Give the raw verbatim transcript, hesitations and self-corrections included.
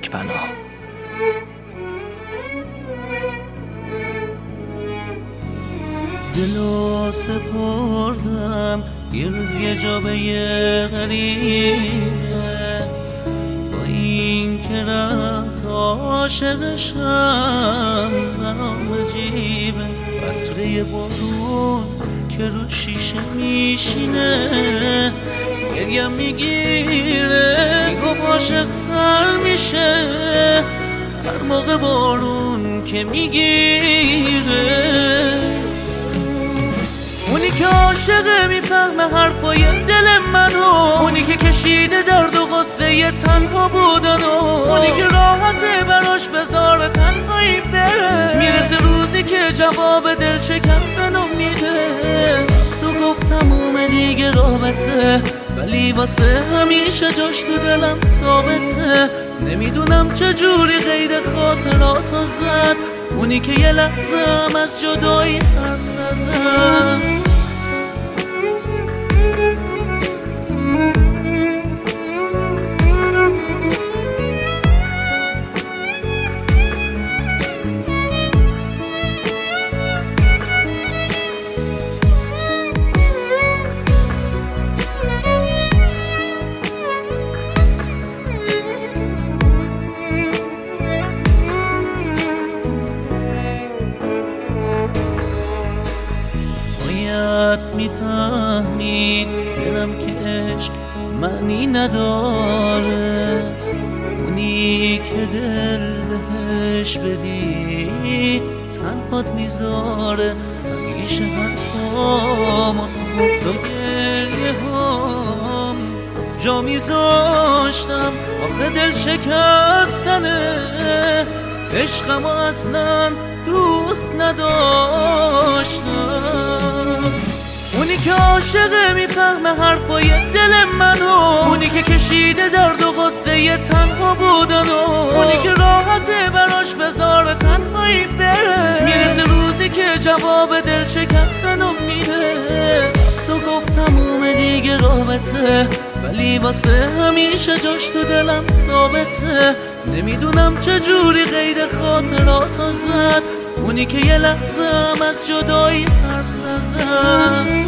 خاک پناه. دلو سپردم یه روز یه جا به یه غریبه، با این که رفت عاشقشم برام عجیبه. قطره بارون که رو شیشه میشینه گریم میگیره، میگفت عاشق‌تر میشه هر موقع بارون که میگیره. اونی که عاشقه میفهمه حرفای دل منو، اونی که کشیده درد و غصه تنها بودنو، اونی که راحته براش بذاره تنهایی بره، میرسه روزی که جواب دل شکستنو میده. تو گفت تموم دیگه رابطه، ولی واسه همیشه جاش تو دلم ثابته. نمیدونم چجوری غیر خاطراتو زد، اونی که یه لحظه هم از جدایی حرف نزد. میفهمید دلم که عشق معنی نداره، اونی که دل بهش بدی تنهات میذاره. همیشه حرفام و گریه هم جا میذاشتم، آخه دل شکستنه عشقم و اصلا دوست نداشتم. اونی که عاشقه میفهمه حرفای دل منو، اونی که کشیده درد و غصه تنها بودنو، اونی که راحته براش بذاره تنهایی بره، میرسه روزی که جواب دل شکستنو میده. تو گفت تموم دیگه رابطه، ولی واسه همیشه جاش تو دلم ثابته. نمیدونم چجوری غیر خاطراتو زد، اونی که یه لحظه هم از جدایی حرف نزد.